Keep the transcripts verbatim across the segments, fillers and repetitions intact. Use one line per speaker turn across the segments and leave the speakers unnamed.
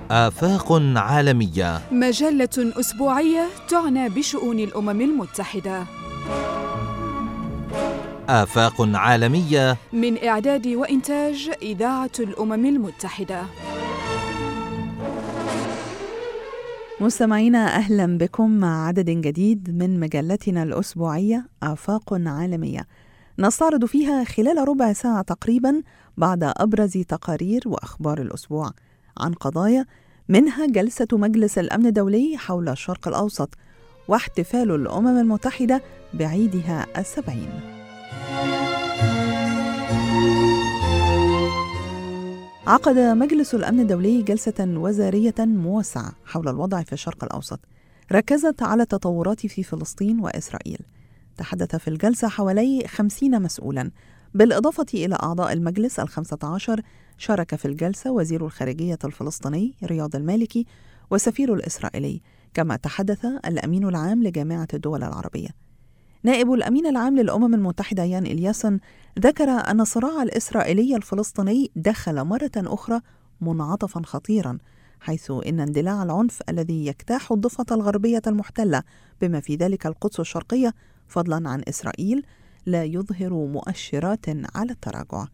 آفاق عالمية،
مجلة أسبوعية تعنى بشؤون الأمم المتحدة.
آفاق عالمية
من إعداد وإنتاج إذاعة الأمم المتحدة.
مستمعينا، أهلا بكم مع عدد جديد من مجلتنا الأسبوعية آفاق عالمية، نستعرض فيها خلال ربع ساعة تقريبا بعض أبرز تقارير وأخبار الأسبوع عن قضايا منها جلسة مجلس الأمن الدولي حول الشرق الأوسط واحتفال الأمم المتحدة بعيدها السبعين. عقد مجلس الأمن الدولي جلسة وزارية موسعة حول الوضع في الشرق الأوسط، ركزت على التطورات في فلسطين وإسرائيل. تحدث في الجلسة حوالي خمسين مسؤولا، بالإضافة إلى أعضاء المجلس الخمسة عشر. شارك في الجلسة وزير الخارجية الفلسطيني رياض المالكي وسفير الإسرائيلي، كما تحدث الأمين العام لجامعة الدول العربية. نائب الأمين العام للأمم المتحدة يان إلياسون ذكر أن الصراع الإسرائيلي الفلسطيني دخل مرة أخرى منعطفا خطيرا، حيث إن اندلاع العنف الذي يجتاح الضفة الغربية المحتلة بما في ذلك القدس الشرقية فضلا عن إسرائيل لا يظهر مؤشرات على التراجع.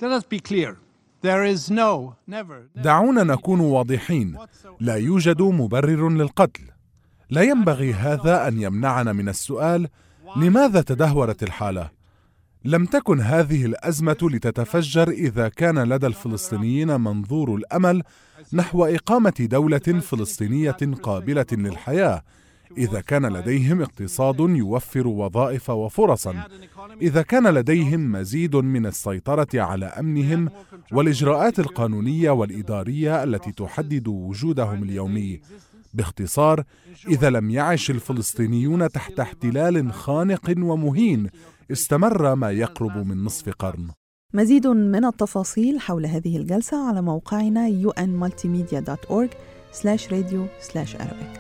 دعونا نكون واضحين، لا يوجد مبرر للقتل. لا ينبغي هذا أن يمنعنا من السؤال: لماذا تدهورت الحالة؟ لم تكن هذه الأزمة لتتفجر إذا كان لدى الفلسطينيين منظور الأمل نحو إقامة دولة فلسطينية قابلة للحياة، إذا كان لديهم اقتصاد يوفر وظائف وفرصا، إذا كان لديهم مزيد من السيطرة على أمنهم والإجراءات القانونية والإدارية التي تحدد وجودهم اليومي. باختصار، إذا لم يعش الفلسطينيون تحت احتلال خانق ومهين استمر ما يقرب من نصف قرن.
مزيد من التفاصيل حول هذه الجلسة على موقعنا يو إن مالتيميديا دوت أورج سلاش راديو سلاش أرابيك.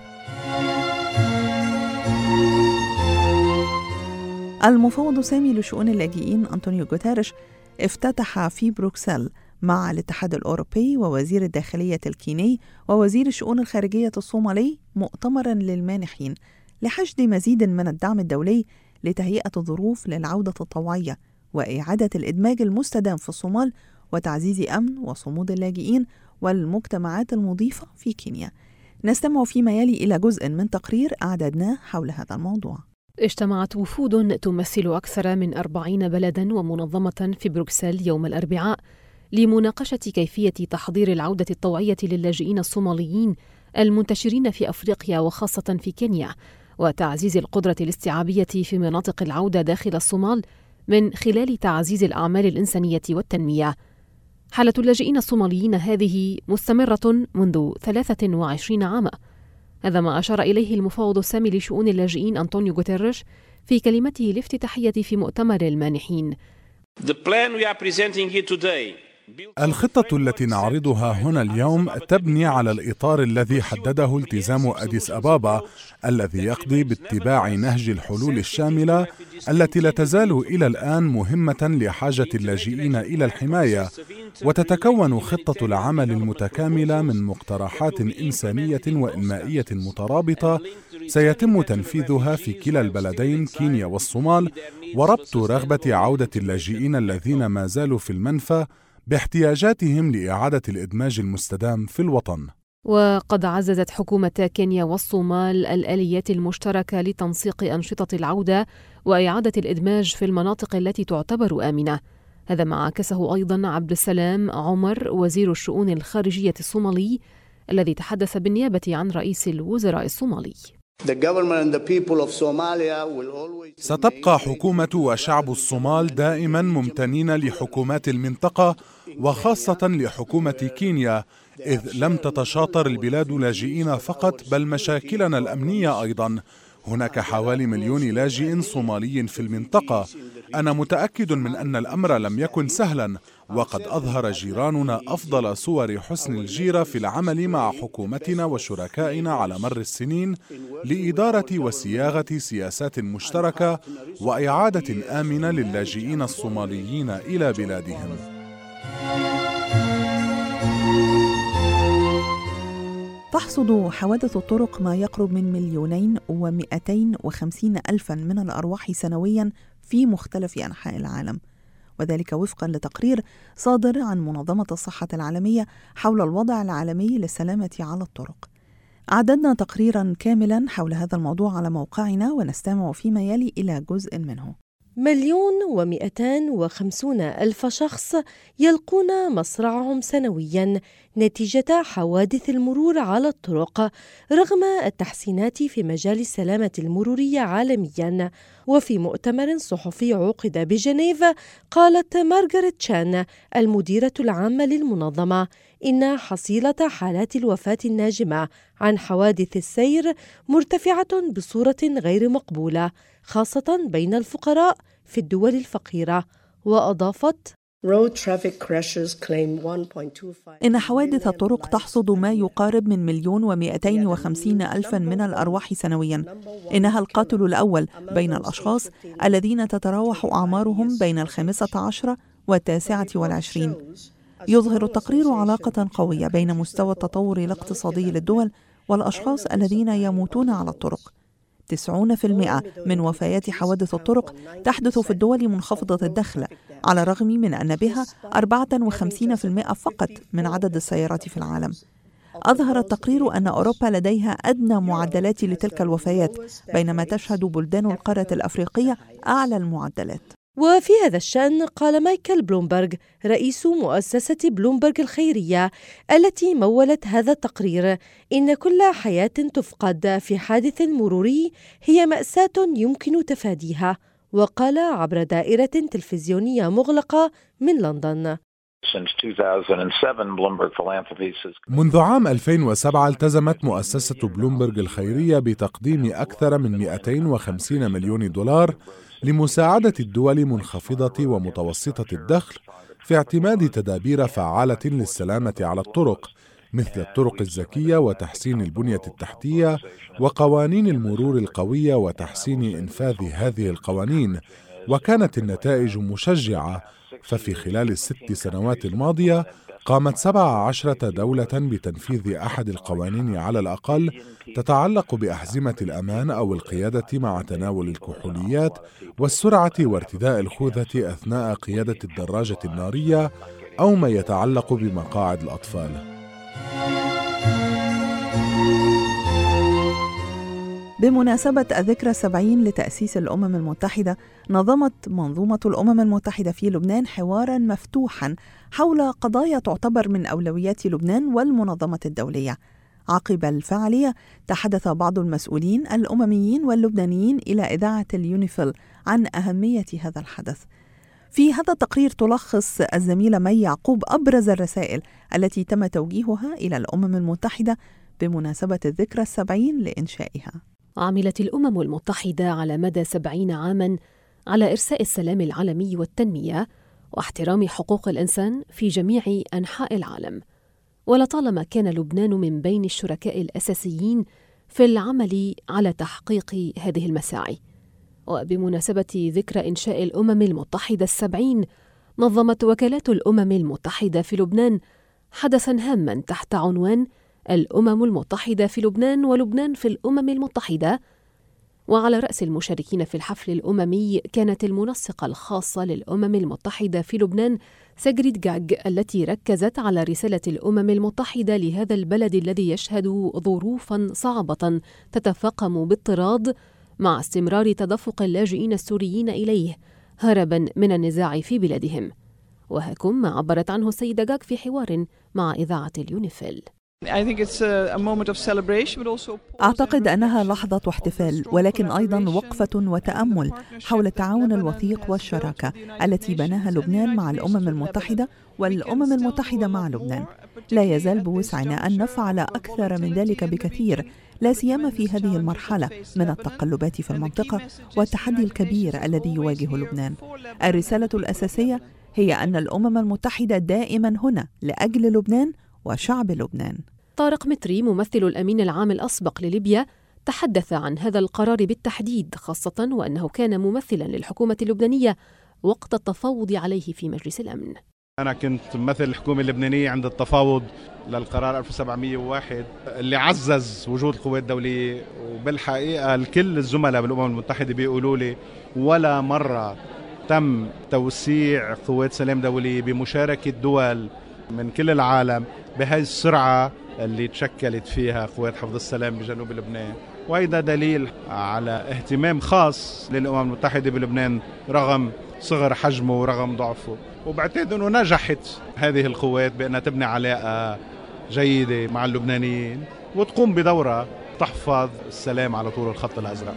المفوض السامي لشؤون اللاجئين أنطونيو غوتيريش افتتح في بروكسل مع الاتحاد الأوروبي ووزير الداخلية الكيني ووزير الشؤون الخارجية الصومالي مؤتمرا للمانحين لحشد مزيد من الدعم الدولي لتهيئة الظروف للعودة الطوعية وإعادة الإدماج المستدام في الصومال وتعزيز أمن وصمود اللاجئين والمجتمعات المضيفة في كينيا. نستمع فيما يلي إلى جزء من تقرير أعددناه حول هذا الموضوع.
اجتمعت وفود تمثل أكثر من أربعين بلدا ومنظمة في بروكسل يوم الأربعاء لمناقشة كيفية تحضير العودة الطوعية للاجئين الصوماليين المنتشرين في أفريقيا وخاصة في كينيا، وتعزيز القدرة الاستيعابية في مناطق العودة داخل الصومال من خلال تعزيز الأعمال الإنسانية والتنمية. حالة اللاجئين الصوماليين هذه مستمرة منذ ثلاثة وعشرين عاما، هذا ما أشار إليه المفوض السامي لشؤون اللاجئين أنطونيو غوتيريش في كلمته الافتتاحية في مؤتمر المانحين.
الخطة التي نعرضها هنا اليوم تبني على الإطار الذي حدده التزام أديس أبابا، الذي يقضي باتباع نهج الحلول الشاملة التي لا تزال إلى الآن مهمة لحاجة اللاجئين إلى الحماية، وتتكون خطة العمل المتكاملة من مقترحات إنسانية وإنمائية مترابطة سيتم تنفيذها في كلا البلدين كينيا والصومال، وربط رغبة عودة اللاجئين الذين ما زالوا في المنفى باحتياجاتهم لإعادة الإدماج المستدام في الوطن.
وقد عززت حكومة كينيا والصومال الآليات المشتركة لتنسيق أنشطة العودة وإعادة الإدماج في المناطق التي تعتبر آمنة. هذا ما عكسه أيضا عبد السلام عمر وزير الشؤون الخارجية الصومالي الذي تحدث بالنيابة عن رئيس الوزراء الصومالي.
ستبقى حكومة وشعب الصومال دائما ممتنين لحكومات المنطقة وخاصة لحكومة كينيا، إذ لم تتشاطر البلاد لاجئين فقط بل مشاكلنا الأمنية أيضا. هناك حوالي مليون لاجئ صومالي في المنطقة. أنا متأكد من أن الأمر لم يكن سهلا، وقد أظهر جيراننا أفضل صور حسن الجيرة في العمل مع حكومتنا وشركائنا على مر السنين لإدارة وصياغة سياسات مشتركة وإعادة آمنة للاجئين الصوماليين إلى بلادهم.
تحصد حوادث الطرق ما يقرب من مليونين ومئتين وخمسين ألفا من الأرواح سنويا في مختلف أنحاء العالم، وذلك وفقا لتقرير صادر عن منظمة الصحة العالمية حول الوضع العالمي للسلامة على الطرق. أعددنا تقريرا كاملا حول هذا الموضوع على موقعنا، ونستمع فيما يلي إلى جزء منه.
مليون ومئتان وخمسون ألف شخص يلقون مصرعهم سنوياً نتيجة حوادث المرور على الطرق رغم التحسينات في مجال السلامة المرورية عالمياً. وفي مؤتمر صحفي عقد بجنيف قالت مارغريت شان المديرة العامة للمنظمة إن حصيلة حالات الوفاة الناجمة عن حوادث السير مرتفعة بصورة غير مقبولة، خاصة بين الفقراء في الدول الفقيرة. وأضافت:
إن حوادث الطرق تحصد ما يقارب من مليون ومئتين وخمسين ألفا من الأرواح سنويا. إنها القاتل الأول بين الأشخاص الذين تتراوح أعمارهم بين الخامسة عشرة والتاسعة والعشرين. يظهر التقرير علاقة قوية بين مستوى التطور الاقتصادي للدول والأشخاص الذين يموتون على الطرق. تسعين بالمئة من وفيات حوادث الطرق تحدث في الدول منخفضة الدخل، على الرغم من أن بها أربعة وخمسين بالمئة فقط من عدد السيارات في العالم. أظهر التقرير أن أوروبا لديها أدنى معدلات لتلك الوفيات، بينما تشهد بلدان القارة الأفريقية أعلى المعدلات.
وفي هذا الشأن قال مايكل بلومبرغ رئيس مؤسسة بلومبرغ الخيرية التي مولت هذا التقرير إن كل حياة تفقد في حادث مروري هي مأساة يمكن تفاديها. وقال عبر دائرة تلفزيونية مغلقة من لندن:
منذ عام ألفين وسبعة التزمت مؤسسة بلومبرغ الخيرية بتقديم أكثر من مئتين وخمسين مليون دولار لمساعدة الدول منخفضة ومتوسطة الدخل في اعتماد تدابير فعالة للسلامة على الطرق، مثل الطرق الذكية وتحسين البنية التحتية وقوانين المرور القوية وتحسين إنفاذ هذه القوانين. وكانت النتائج مشجعة، ففي خلال الست سنوات الماضية قامت سبع عشرة دولة بتنفيذ أحد القوانين على الأقل تتعلق بأحزمة الأمان أو القيادة مع تناول الكحوليات والسرعة وارتداء الخوذة أثناء قيادة الدراجة النارية أو ما يتعلق بمقاعد الأطفال.
بمناسبة الذكرى السبعين لتأسيس الأمم المتحدة، نظمت منظومة الأمم المتحدة في لبنان حوارا مفتوحا حول قضايا تعتبر من أولويات لبنان والمنظمة الدولية. عقب الفعالية تحدث بعض المسؤولين الأمميين واللبنانيين إلى إذاعة اليونيفيل عن أهمية هذا الحدث. في هذا التقرير تلخص الزميلة مي يعقوب أبرز الرسائل التي تم توجيهها إلى الأمم المتحدة بمناسبة الذكرى السبعين لإنشائها.
عملت الأمم المتحدة على مدى سبعين عاماً على إرساء السلام العالمي والتنمية واحترام حقوق الإنسان في جميع أنحاء العالم، ولطالما كان لبنان من بين الشركاء الأساسيين في العمل على تحقيق هذه المساعي. وبمناسبة ذكرى إنشاء الأمم المتحدة السبعين، نظمت وكالات الأمم المتحدة في لبنان حدثاً هاماً تحت عنوان الأمم المتحدة في لبنان ولبنان في الأمم المتحدة. وعلى رأس المشاركين في الحفل الأممي كانت المنسقة الخاصة للأمم المتحدة في لبنان سيغريد غاغ، التي ركزت على رسالة الأمم المتحدة لهذا البلد الذي يشهد ظروفاً صعبة تتفاقم باضطراد مع استمرار تدفق اللاجئين السوريين إليه هرباً من النزاع في بلادهم. وهكم ما عبرت عنه السيدة غاغ في حوار مع إذاعة اليونيفيل.
أعتقد أنها لحظة احتفال، ولكن أيضا وقفة وتأمل حول التعاون الوثيق والشراكة التي بناها لبنان مع الأمم المتحدة والأمم المتحدة مع لبنان. لا يزال بوسعنا أن نفعل أكثر من ذلك بكثير، لا سيما في هذه المرحلة من التقلبات في المنطقة والتحدي الكبير الذي يواجه لبنان. الرسالة الأساسية هي أن الأمم المتحدة دائما هنا لأجل لبنان وشعب لبنان.
طارق متري ممثل الأمين العام الأسبق لليبيا تحدث عن هذا القرار بالتحديد، خاصة وأنه كان ممثلا للحكومة اللبنانية وقت التفاوض عليه في مجلس الأمن.
أنا كنت مثل الحكومة اللبنانية عند التفاوض للقرار ألف وسبعمئة وواحد اللي عزز وجود القوات الدولية، وبالحقيقة الكل الزملاء بالأمم المتحدة بيقولوا لي ولا مرة تم توسيع قوات سلام دولية بمشاركة دول من كل العالم بهذه السرعة اللي تشكلت فيها قوات حفظ السلام بجنوب لبنان. وهذا دليل على اهتمام خاص للأمم المتحدة بلبنان رغم صغر حجمه ورغم ضعفه. وبعتقد أنه نجحت هذه القوات بأنها تبني علاقة جيدة مع اللبنانيين وتقوم بدورها تحفظ السلام على طول الخط الأزرق.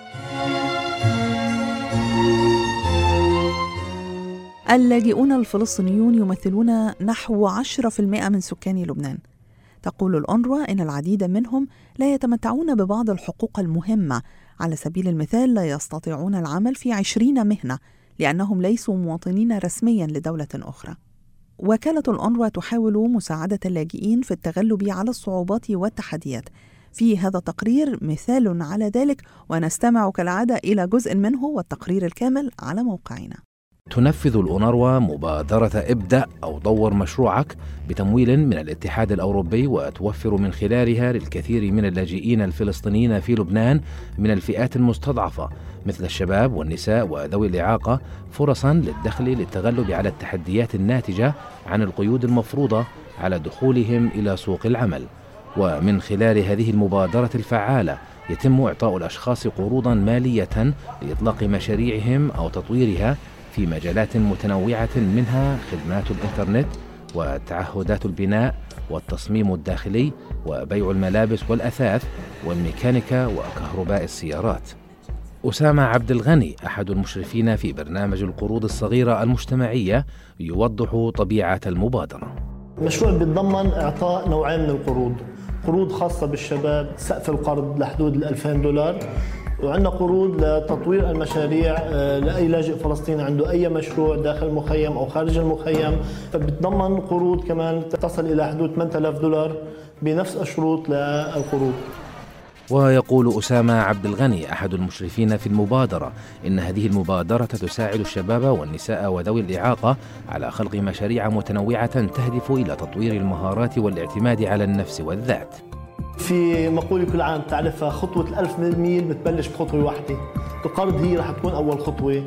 اللاجئون الفلسطينيون يمثلون نحو عشرة بالمئة من سكان لبنان. تقول الأونروا إن العديد منهم لا يتمتعون ببعض الحقوق المهمة. على سبيل المثال لا يستطيعون العمل في عشرين مهنة لأنهم ليسوا مواطنين رسميا لدولة أخرى. وكالة الأونروا تحاول مساعدة اللاجئين في التغلب على الصعوبات والتحديات. في هذا التقرير مثال على ذلك، ونستمع كالعادة إلى جزء منه والتقرير الكامل على موقعنا.
تنفذ الأونروا مبادرة ابدأ أو طور مشروعك بتمويل من الاتحاد الأوروبي، وتوفر من خلالها للكثير من اللاجئين الفلسطينيين في لبنان من الفئات المستضعفة مثل الشباب والنساء وذوي الإعاقة فرصا للدخل للتغلب على التحديات الناتجة عن القيود المفروضة على دخولهم إلى سوق العمل. ومن خلال هذه المبادرة الفعالة يتم إعطاء الأشخاص قروضا مالية لإطلاق مشاريعهم أو تطويرها في مجالات متنوعة، منها خدمات الإنترنت وتعهدات البناء والتصميم الداخلي وبيع الملابس والأثاث والميكانيكا وكهرباء السيارات. أسامة عبد الغني أحد المشرفين في برنامج القروض الصغيرة المجتمعية يوضح طبيعة المبادرة.
المشروع بيتضمن إعطاء نوعين من القروض، قروض خاصة بالشباب سقف القرض لحدود الألفين دولار، وعندنا قروض لتطوير المشاريع لأي لاجئ فلسطيني عنده أي مشروع داخل المخيم أو خارج المخيم، فبتضمن قروض كمان تصل إلى حدود ثمانية آلاف دولار بنفس الشروط للقروض.
ويقول أسامة عبد الغني أحد المشرفين في المبادرة إن هذه المبادرة تساعد الشباب والنساء وذوي الإعاقة على خلق مشاريع متنوعة تهدف إلى تطوير المهارات والاعتماد على النفس والذات.
في مقولة كل عام تعرفها، خطوة الألف ميل بتبلش بخطوة واحدة. القرض هي رح تكون أول خطوة،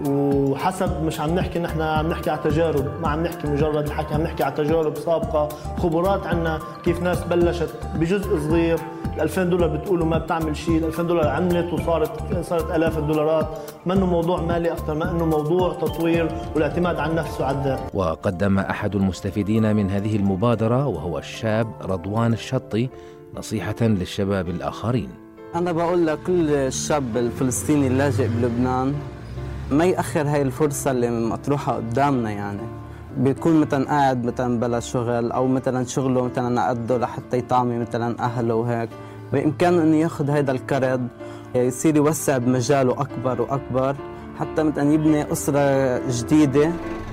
وحسب مش عم نحكي نحن عم نحكي على تجارب، ما عم نحكي مجرد الحكي، عم نحكي على تجارب سابقة، خبرات عنا كيف ناس بلشت بجزء صغير، الألفين دولار بتقولوا ما بتعمل شيء، الألفين دولار عملت وصارت صارت آلاف الدولارات. ما إنه موضوع مالي أكثر ما إنه موضوع تطوير والاعتماد على النفس وعلى الذات. وقدم أحد المستفيدين من هذه المبادرة وهو الشاب رضوان الشطي نصيحة للشباب الآخرين.
أنا بقول لكل شاب الفلسطيني اللاجئ بلبنان ما يأخر هاي الفرصة اللي مطروحة قدامنا، يعني بيكون مثلا قاعد مثلا بلا شغل أو مثلا شغله مثلا قده لحتى يطعمي مثلا أهله وهيك، بإمكانه إنه ياخذ هذا الكرد يصير يوسع بمجاله أكبر وأكبر حتى مثلا يبني أسرة جديدة.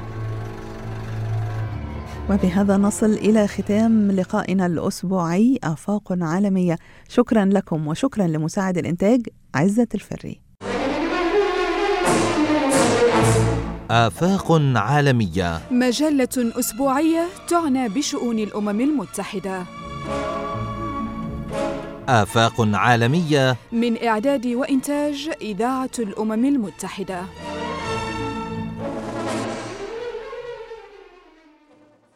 وبهذا نصل إلى ختام لقائنا الأسبوعي آفاق عالمية. شكرا لكم وشكرا لمساعد الإنتاج عزة الفري.
آفاق عالمية،
مجلة أسبوعية تعنى بشؤون الأمم المتحدة.
آفاق عالمية
من إعداد وإنتاج إذاعة الأمم المتحدة.